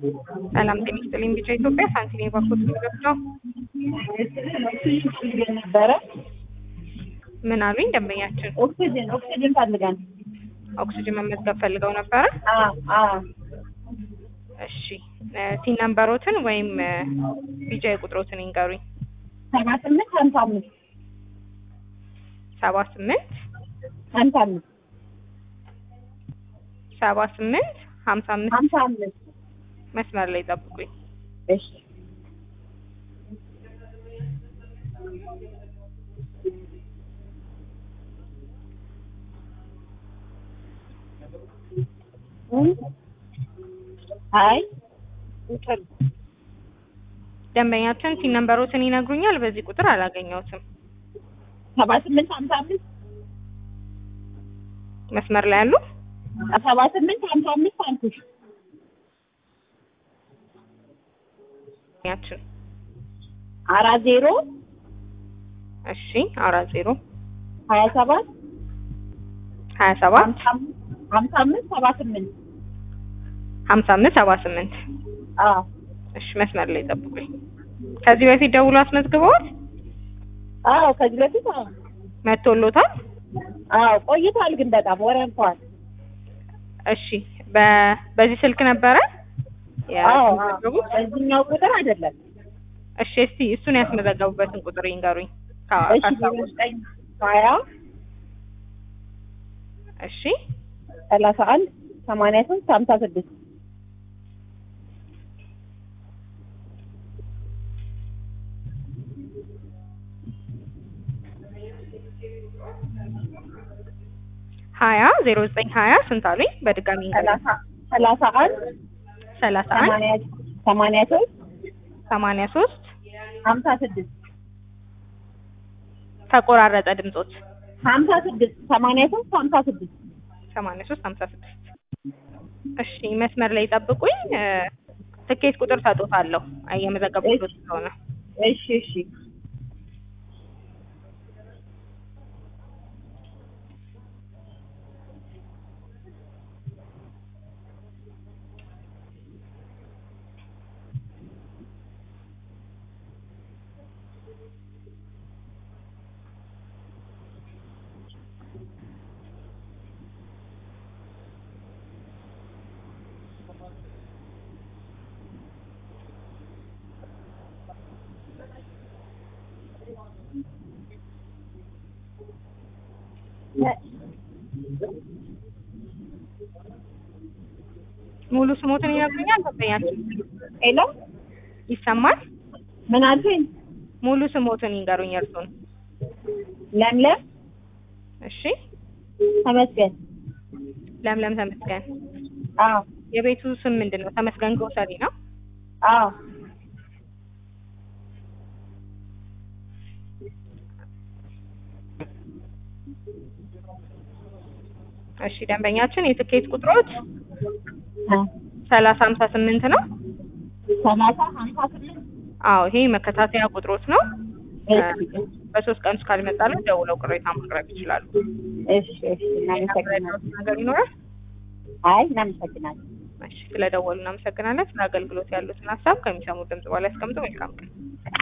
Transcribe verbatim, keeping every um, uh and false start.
ሰላም ጤና ይስጥልኝ። ቢጫ ኢትዮጵያ ሳንቲም የባንኮች ምንገብ ነው። ነበረ ምን አሉኝ ደንበኛችን? ኦክሲጅን ኦክሲጅን ፈልጋን ኦክሲጅን መመዝገብ ፈልገው ነበረ። አ አ እሺ ቲን ነምበሮትን ወይም ቢጫ የቁጥሮትን ይንገሩኝ። ሰባ ስምንት ሀምሳ አምስት ሰባ ስምንት ሀምሳ አምስት ሰባ ስምንት ሀምሳ አምስት ሀምሳ አምስት መስመር ላይ ጠብቁኝ። እሺ አይ እንትን ደንበኛችን ቲን ነምበሮትን ይነግሩኛል። በዚህ ቁጥር አላገኘሁትም። ሰባ ስምንት ሀምሳ አምስት መስመር ላይ ያሉ ሰባ ስምንት ሀምሳ አምስት አልኩሽ። ያችን አራት ዜሮ እሺ አራት ዜሮ ሀያ ሰባት ሀያ ሰባት ሀምሳ አምስት ሰባ ስምንት ሀምሳ አምስት ሰባ ስምንት አዎ እሺ መስመር ላይ ጠብቁኝ። ከዚህ በፊት ደውሎ አስመዝግበዋል? አዎ ከዚህ በፊት አዎ መጥቶሎታል? አዎ ቆይቷል፣ ግን በጣም ወረንኳል። እሺ በ በዚህ ስልክ ነበረ? አዎ በዚህኛው ቁጥር አይደለም። እሺ እስቲ እሱን ያስመዘገቡበትን ቁጥር ይንገሩኝ። እሺ ዘጠኝ ሀያ እሺ ሰላሳ አንድ ሰማንያ ሶስት ሀምሳ ስድስት ሀያ ዜሮ ዘጠኝ ሀያ ስንት አሉኝ? በድጋሚ ሰላሳ ሰላሳ አንድ ሰላሳ አንድ ሰማንያ ሶስት ሰማንያ ሶስት ሀምሳ ስድስት ተቆራረጠ ድምጾት። ሀምሳ ስድስት ሰማንያ ሶስት ሀምሳ ስድስት ሰማንያ ሶስት ሀምሳ ስድስት እሺ መስመር ላይ ጠብቁኝ። ትኬት ቁጥር ሰጥቶታለሁ እየመዘገቡት ስለሆነ። እሺ እሺ ሙሉ ስሞትን ይነግሩኛል? ደንበኛችን ሄሎ ይሰማል? ምን አልሽኝ? ሙሉ ስሞትን ይንገሩኝ እርሱን። ለምለም እሺ ተመስገን። ለምለም ተመስገን። አዎ የቤቱ ስም ምንድነው? ተመስገን ግሮሰሪ ነው? አዎ እሺ ደንበኛችን የትኬት ቁጥሮች ሰላሳ ሀምሳ ስምንት ነው። ሰላሳ ሀምሳ ስምንት አዎ ይሄ መከታተያ ቁጥሮች ነው። በሶስት ቀን ውስጥ ካልመጣልን ደውለው ቅሬታ ማቅረብ ይችላሉ። እሺ እሺ እናመሰግናለን። ነገር ይኖራል? አይ እናመሰግናለን። እሺ ስለደወሉ እናመሰግናለን። ስለ አገልግሎት ያሉትን ሀሳብ ከሚሰሙ ድምጽ በኋላ ያስቀምጡ። መልካም ቀን።